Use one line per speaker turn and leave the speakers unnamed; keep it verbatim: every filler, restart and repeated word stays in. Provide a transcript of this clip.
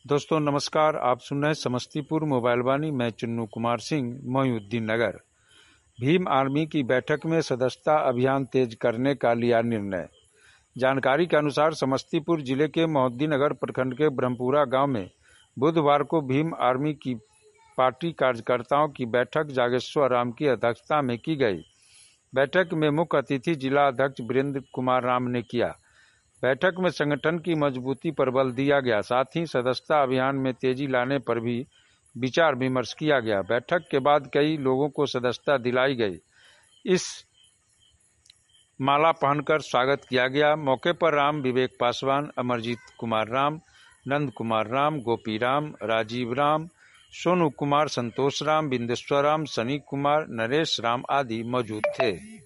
दोस्तों नमस्कार। आप सुन रहे हैं समस्तीपुर मोबाइल वाणी। मैं चुन्नू कुमार सिंह, मोहिउद्दीन नगर। भीम आर्मी की बैठक में सदस्यता अभियान तेज करने का लिया निर्णय। जानकारी के अनुसार समस्तीपुर जिले के मोहिउद्दीन नगर प्रखंड के ब्रह्मपुरा गांव में बुधवार को भीम आर्मी की पार्टी कार्यकर्ताओं की बैठक जागेश्वर राम की अध्यक्षता में की गई। बैठक में मुख्य अतिथि जिला अध्यक्ष वीरेंद्र कुमार राम ने किया। बैठक में संगठन की मजबूती पर बल दिया गया, साथ ही सदस्यता अभियान में तेजी लाने पर भी विचार विमर्श किया गया। बैठक के बाद कई लोगों को सदस्यता दिलाई गई। इस माला पहनकर स्वागत किया गया। मौके पर राम विवेक पासवान, अमरजीत कुमार राम, नंद कुमार राम, गोपी राम, राजीव राम, सोनू कुमार, संतोष राम, बिंदेश्वर राम, सनी कुमार, नरेश राम आदि मौजूद थे।